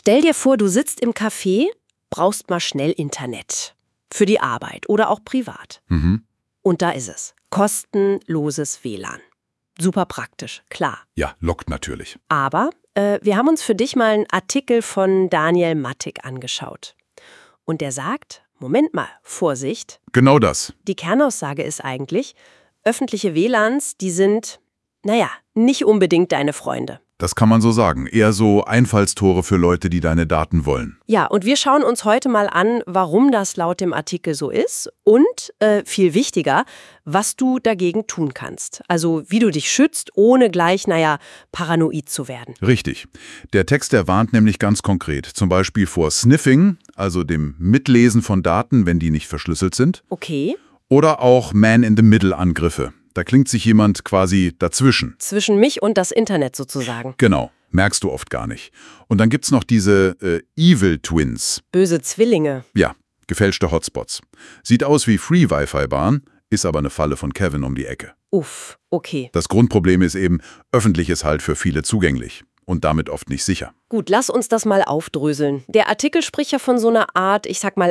Stell dir vor, du sitzt im Café, brauchst mal schnell Internet. Für die Arbeit oder auch privat. Und da ist es. Kostenloses WLAN. Super praktisch, klar. Ja, lockt natürlich. Aber wir haben uns für dich mal einen Artikel von Daniel Mattig angeschaut. Und der sagt, Moment mal, Vorsicht. Genau das. Die Kernaussage ist eigentlich, öffentliche WLANs, die sind, nicht unbedingt deine Freunde. Das kann man so sagen. Eher so Einfallstore für Leute, die deine Daten wollen. Ja, und wir schauen uns heute mal an, warum das laut dem Artikel so ist und, viel wichtiger, was du dagegen tun kannst. Also wie du dich schützt, ohne gleich, paranoid zu werden. Richtig. Der Text, der warnt nämlich ganz konkret. Zum Beispiel vor Sniffing, also dem Mitlesen von Daten, wenn die nicht verschlüsselt sind. Okay. Oder auch Man-in-the-Middle-Angriffe. Da klingt sich jemand quasi dazwischen. Zwischen mich und das Internet sozusagen. Genau, merkst du oft gar nicht. Und dann gibt's noch diese Evil Twins. Böse Zwillinge. Ja, gefälschte Hotspots. Sieht aus wie Free-Wi-Fi-Bahn, ist aber eine Falle von Kevin um die Ecke. Uff, okay. Das Grundproblem ist eben, öffentlich ist halt für viele zugänglich und damit oft nicht sicher. Gut, lass uns das mal aufdröseln. Der Artikel spricht ja von so einer Art,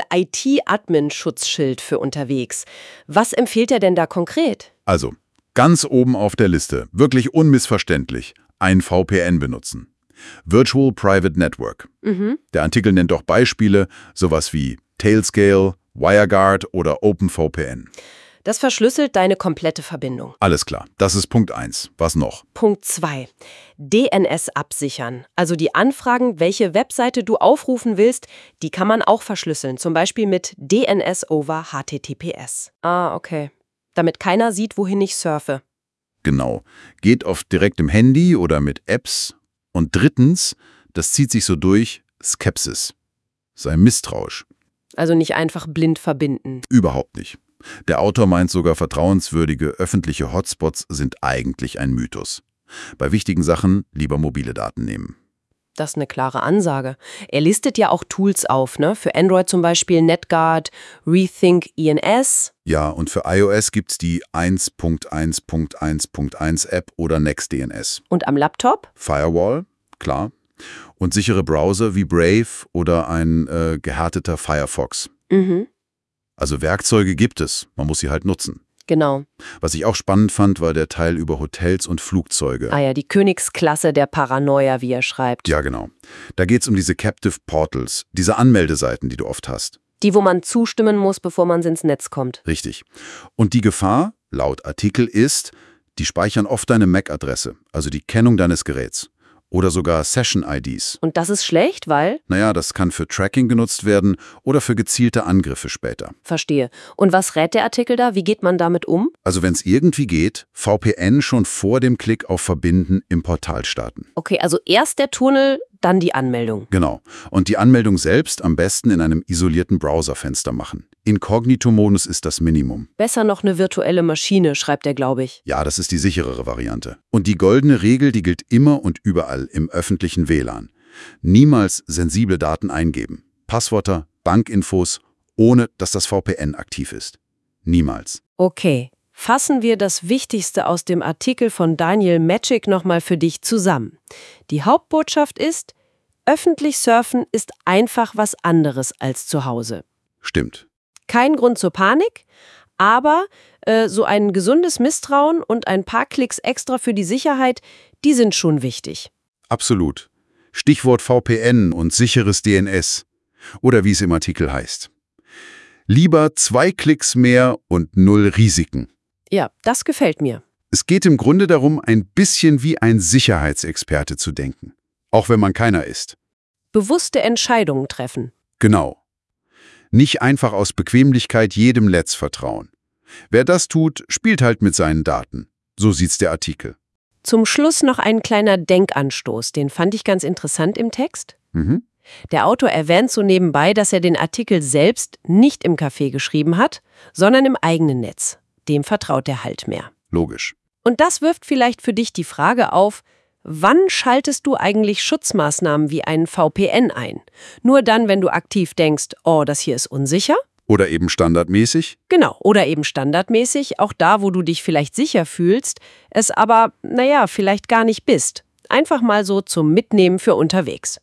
IT-Admin-Schutzschild für unterwegs. Was empfiehlt er denn da konkret? Also, ganz oben auf der Liste, wirklich unmissverständlich, ein VPN benutzen. Virtual Private Network. Der Artikel nennt auch Beispiele, sowas wie Tailscale, WireGuard oder OpenVPN. Das verschlüsselt deine komplette Verbindung. Alles klar, das ist Punkt 1. Was noch? Punkt 2. DNS absichern. Also die Anfragen, welche Webseite du aufrufen willst, die kann man auch verschlüsseln. Zum Beispiel mit DNS over HTTPS. Ah, okay. Damit keiner sieht, wohin ich surfe. Genau. Geht oft direkt im Handy oder mit Apps. Und drittens, das zieht sich so durch, Skepsis. Sei misstrauisch. Also nicht einfach blind verbinden. Überhaupt nicht. Der Autor meint sogar, vertrauenswürdige öffentliche Hotspots sind eigentlich ein Mythos. Bei wichtigen Sachen lieber mobile Daten nehmen. Das ist eine klare Ansage. Er listet ja auch Tools auf, ne? Für Android zum Beispiel NetGuard, Rethink ENS. Ja, und für iOS gibt's die 1.1.1.1 App oder NextDNS. Und am Laptop? Firewall, klar. Und sichere Browser wie Brave oder ein gehärteter Firefox. Also Werkzeuge gibt es, man muss sie halt nutzen. Genau. Was ich auch spannend fand, war der Teil über Hotels und Flugzeuge. Ah ja, die Königsklasse der Paranoia, wie er schreibt. Ja, genau. Da geht's um diese Captive Portals, diese Anmeldeseiten, die du oft hast. Die, wo man zustimmen muss, bevor man ins Netz kommt. Richtig. Und die Gefahr, laut Artikel, ist, die speichern oft deine MAC-Adresse, also die Kennung deines Geräts. Oder sogar Session-IDs. Und das ist schlecht, weil? Naja, das kann für Tracking genutzt werden oder für gezielte Angriffe später. Verstehe. Und was rät der Artikel da? Wie geht man damit um? Also wenn es irgendwie geht, VPN schon vor dem Klick auf Verbinden im Portal starten. Okay, also erst der Tunnel, dann die Anmeldung. Genau. Und die Anmeldung selbst am besten in einem isolierten Browserfenster machen. Inkognito-Modus ist das Minimum. Besser noch eine virtuelle Maschine, schreibt er, glaube ich. Ja, das ist die sicherere Variante. Und die goldene Regel, die gilt immer und überall im öffentlichen WLAN. Niemals sensible Daten eingeben. Passwörter, Bankinfos, ohne dass das VPN aktiv ist. Niemals. Okay, fassen wir das Wichtigste aus dem Artikel von Daniel Mattig nochmal für dich zusammen. Die Hauptbotschaft ist, öffentlich surfen ist einfach was anderes als zu Hause. Stimmt. Kein Grund zur Panik, aber so ein gesundes Misstrauen und ein paar Klicks extra für die Sicherheit, die sind schon wichtig. Absolut. Stichwort VPN und sicheres DNS. Oder wie es im Artikel heißt. Lieber 2 Klicks mehr und 0 Risiken. Ja, das gefällt mir. Es geht im Grunde darum, ein bisschen wie ein Sicherheitsexperte zu denken. Auch wenn man keiner ist. Bewusste Entscheidungen treffen. Genau. Nicht einfach aus Bequemlichkeit jedem Netz vertrauen. Wer das tut, spielt halt mit seinen Daten. So sieht's der Artikel. Zum Schluss noch ein kleiner Denkanstoß, den fand ich ganz interessant im Text. Der Autor erwähnt so nebenbei, dass er den Artikel selbst nicht im Café geschrieben hat, sondern im eigenen Netz. Dem vertraut er halt mehr. Logisch. Und das wirft vielleicht für dich die Frage auf, wann schaltest du eigentlich Schutzmaßnahmen wie einen VPN ein? Nur dann, wenn du aktiv denkst, oh, das hier ist unsicher? Oder eben standardmäßig? Genau, oder eben standardmäßig, auch da, wo du dich vielleicht sicher fühlst, es aber, vielleicht gar nicht bist. Einfach mal so zum Mitnehmen für unterwegs.